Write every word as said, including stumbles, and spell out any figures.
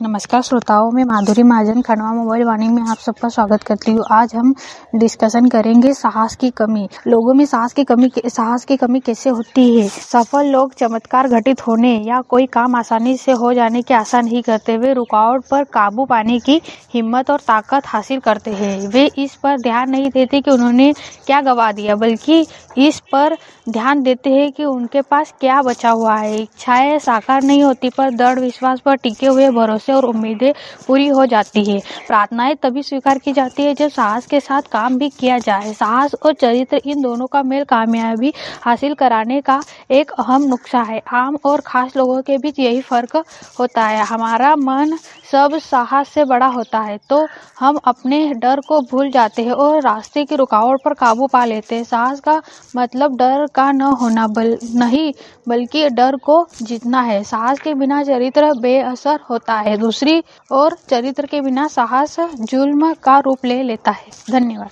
नमस्कार श्रोताओं, मैं माधुरी महाजन खंडवा मोबाइल वाणी में आप सबका स्वागत करती हूँ। आज हम डिस्कशन करेंगे साहस की कमी। लोगों में साहस की कमी साहस की कमी कैसे होती है। सफल लोग चमत्कार घटित होने या कोई काम आसानी से हो जाने की आशा नहीं करते। वे रुकावट पर काबू पाने की हिम्मत और ताकत हासिल करते हैं। वे इस पर ध्यान नहीं देते कि उन्होंने क्या गवा दिया, बल्कि इस पर ध्यान देते हैं कि उनके पास क्या बचा हुआ है। इच्छाएं साकार नहीं होती, पर दृढ़ विश्वास पर टिके हुए भरोसे और उम्मीदें पूरी हो जाती है। प्रार्थनाएं तभी स्वीकार की जाती है जब साहस के साथ काम भी किया जाए। साहस और चरित्र, इन दोनों का मेल कामयाबी हासिल कराने का एक अहम नुस्खा है। आम और खास लोगों के बीच यही फर्क होता है। हमारा मन सब साहस से बड़ा होता है तो हम अपने डर को भूल जाते हैं और रास्ते की रुकावट पर काबू पा लेते हैं। साहस का मतलब डर का न होना बल नहीं बल्कि डर को जीतना है। साहस के बिना चरित्र बेअसर होता है। दूसरी ओर चरित्र के बिना साहस जुल्म का रूप ले लेता है। धन्यवाद।